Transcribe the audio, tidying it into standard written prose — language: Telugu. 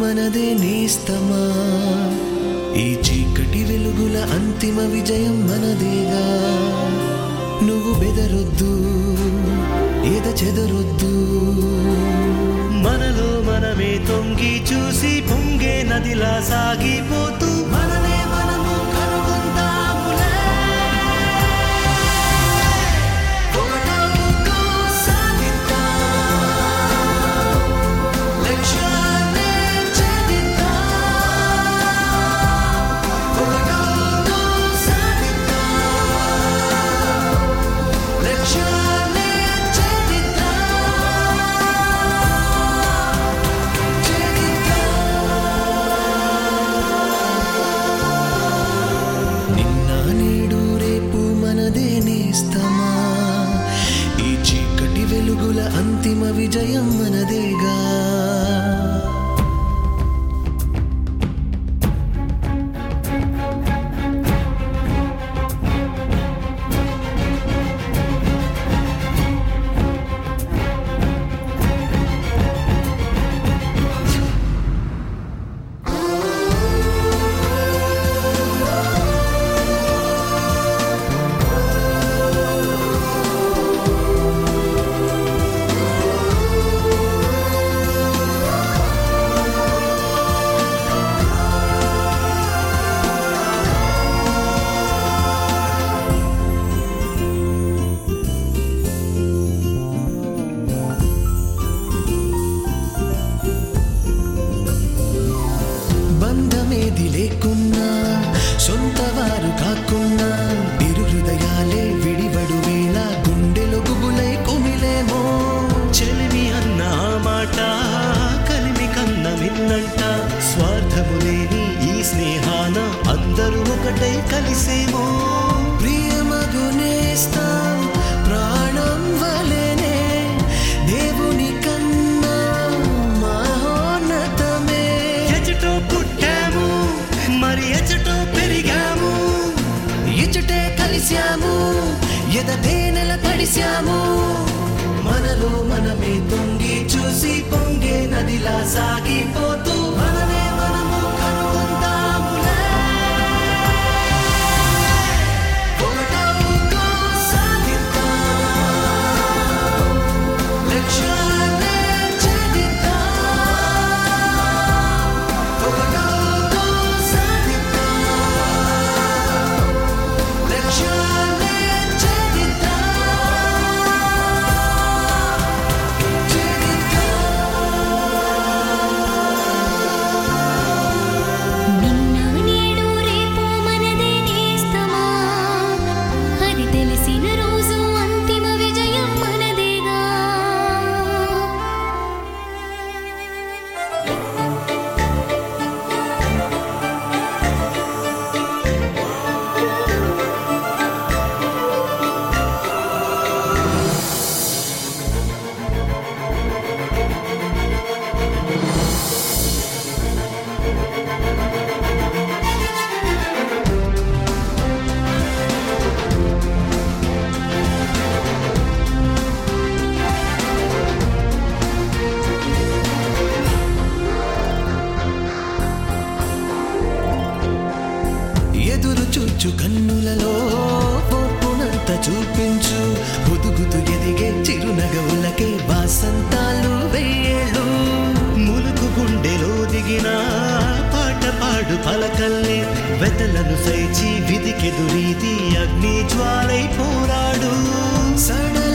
మనదే నేస్తమా, ఈ చీకటి వెలుగుల అంతిమ విజయం మనదేగా. నువ్వు బెదరొద్దు, ఏద చెదరొద్దు, మనలో మనమే తొంగి చూసి పొంగే నదిలా సాగిపోతూ మననే మనము కనుగొందాములే. ఒకటవుతూ సాగిద్దాం, లక్ష్యాన్ని ఛేదిద్దాం. ఒకటవుతూ సాగిద్దాం, లక్ష్యాన్ని ఛేదిద్దాం. నిన్న నేడు రేపు మనదే నేస్తమా, ఈ చీకటి వెలుగుల అంతిమ విజయం మనదేగా. బంధమేది లేకున్నా, సొంత వారు కాకున్నా, ఇరు హృదయాలే విడివడు వేళ గుండెలో గుబులై కుమిలేమో. చెలిమి అన్న ఆ మాట కలిమి కన్న విన్నంట, స్వార్థము లేని ఈ స్నేహాన అందరూ ఒకటై కలిసేమో. ప్రియమగునేస్తాం ప్రాణం వలెనే, దేవుని కన్నా మహోన్నతమే. ఎచటో పుట్టాము మరి ఎచటో పెరిగాము, ఇచుటే కలిశాము, ఎదతేనెల తడిశాము. మనలో మనమే తొంగి చూసి పొంగే నదిలా సాగిపోతూ మననే మనము కనుగొందాములే. ఒకటవుతూ సాగిద్దాం, లక్ష్యాన్ని ఛేదిద్దాం. ఒకటవుతూ సాగిద్దాం, లక్ష్యాన్ని ఛేదిద్దాం. నిన్న నేడు రేపు మనదే నేస్తమా, అది తెలిసిన రోజు అంతిమ విజయం మనదేగా. ఎదురు చూచు కన్నులలో ఓర్పునంత చూపించు, హుదుగుతు ఎదిగే చిరునగవులకే వాసంతాలు వెయ్యేళ్ళు. ములుకు గుండెలో దిగిన పాట పాడు పలకల్లే, వెతలను సైచి విధికెదురీది అగ్ని జ్వాలై పోరాడు. సడ